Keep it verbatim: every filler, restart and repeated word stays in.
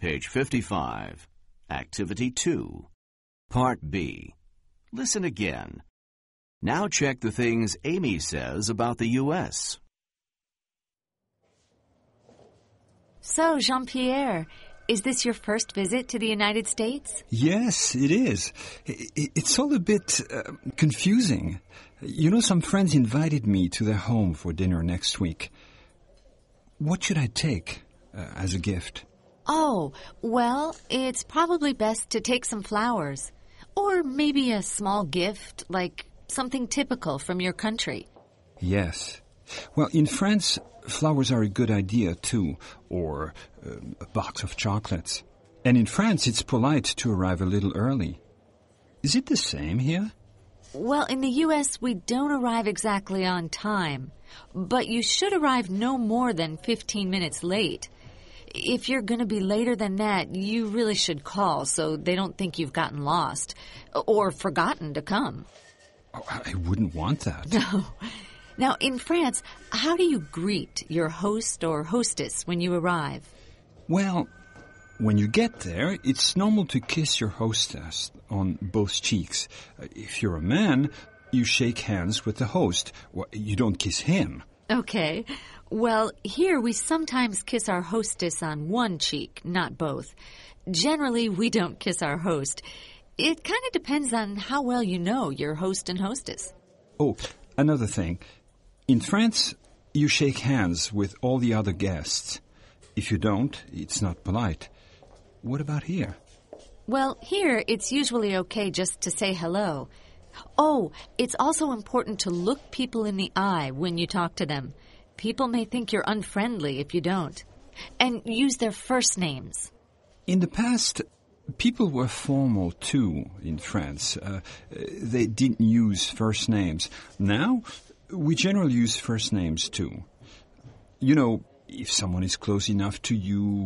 Page fifty-five. Activity two. Part B. Listen again. Now check the things Amy says about the U S So, Jean-Pierre, is this your first visit to the United States? Yes, it is. I- It's all a bit uh, confusing. You know, some friends invited me to their home for dinner next week. What should I take uh, as a gift? Oh, well, it's probably best to take some flowers. Or maybe a small gift, like something typical from your country. Yes. Well, in France, flowers are a good idea, too. Or uh, a box of chocolates. And in France, it's polite to arrive a little early. Is it the same here? Well, in the U S, we don't arrive exactly on time. But you should arrive no more than fifteen minutes late. If you're going to be later than that, you really should call so they don't think you've gotten lost or forgotten to come. Oh, I wouldn't want that. No. Now, in France, how do you greet your host or hostess when you arrive? Well, when you get there, it's normal to kiss your hostess on both cheeks. Uh, If you're a man, you shake hands with the host. Well, you don't kiss him. Okay. Well, here we sometimes kiss our hostess on one cheek, not both. Generally, we don't kiss our host. It kind of depends on how well you know your host and hostess. Oh, another thing. In France, you shake hands with all the other guests. If you don't, it's not polite. What about here? Well, here it's usually okay just to say hello. Oh, it's also important to look people in the eye when you talk to them. People may think you're unfriendly if you don't. And use their first names. In the past, people were formal too in France. Uh, they didn't use first names. Now, we generally use first names too. You know, if someone is close enough to you